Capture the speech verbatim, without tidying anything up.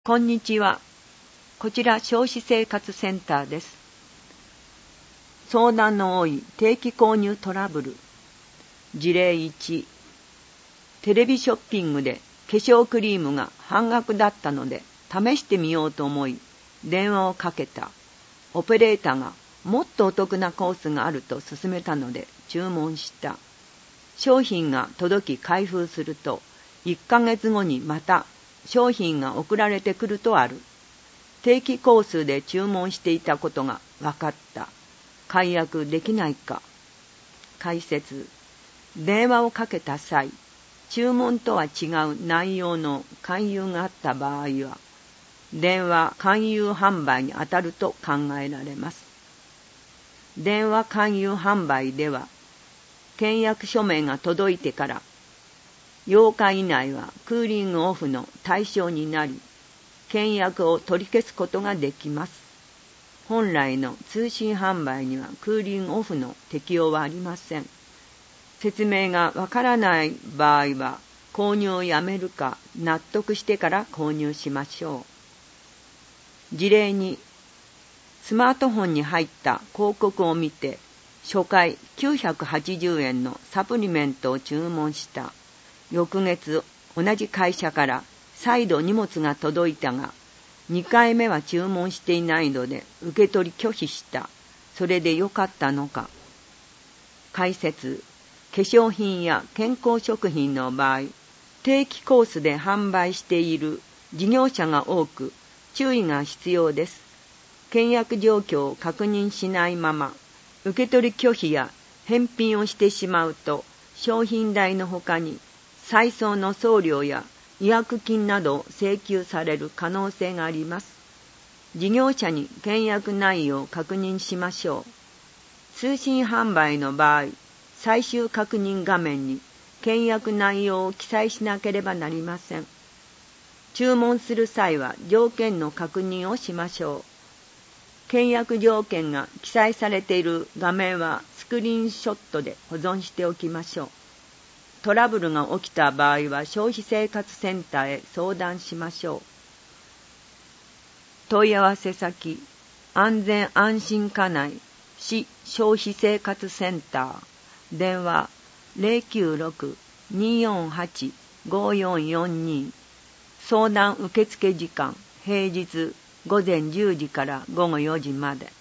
こんにちは。こちら消費生活センターです。相談の多い定期購入トラブル。事例いち。テレビショッピングで化粧クリームが半額だったので試してみようと思い電話をかけた。オペレーターがもっとお得なコースがあると勧めたので注文した。商品が届き開封するといっかげつごにまた商品が送られてくるとある。定期コースで注文していたことが分かった。解約できないか。解説。電話をかけた際、注文とは違う内容の勧誘があった場合は、電話勧誘販売に当たると考えられます。電話勧誘販売では、契約書面が届いてからようか以内はクーリングオフの対象になり、契約を取り消すことができます。本来の通信販売にはクーリングオフの適用はありません。説明がわからない場合は、購入をやめるか納得してから購入しましょう。事例に、スマートフォンに入った広告を見て、初回きゅうひゃくはちじゅうえんのサプリメントを注文した。翌月、同じ会社から再度荷物が届いたが、にかいめは注文していないので受け取り拒否した。それでよかったのか。解説。化粧品や健康食品の場合、定期コースで販売している事業者が多く、注意が必要です。契約状況を確認しないまま、受け取り拒否や返品をしてしまうと、商品代の他に、配送の送料や違約金などを請求される可能性があります。事業者に契約内容を確認しましょう。通信販売の場合、最終確認画面に契約内容を記載しなければなりません。注文する際は条件の確認をしましょう。契約条件が記載されている画面はスクリーンショットで保存しておきましょう。トラブルが起きた場合は消費生活センターへ相談しましょう。問い合わせ先、安全安心課内市消費生活センター、電話 ゼロきゅうろく にーよんはち ごーよんよんに、相談受付時間、平日午前じゅうじから午後よじまで。